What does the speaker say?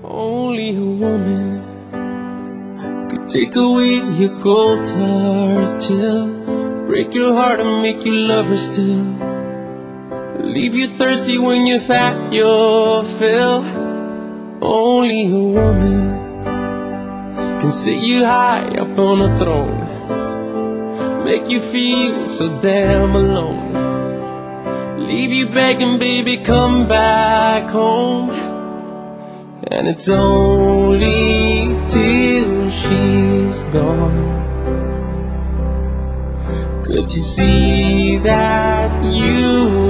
Only a woman could take away your cold heart, chill, break your heart and make you love her still, leave you thirsty when you're fat, you're fill. Only a woman can sit you high up on a throne, make you feel so damn alone, leave you begging, baby, come back home. And it's only till she's gone. Could you see that you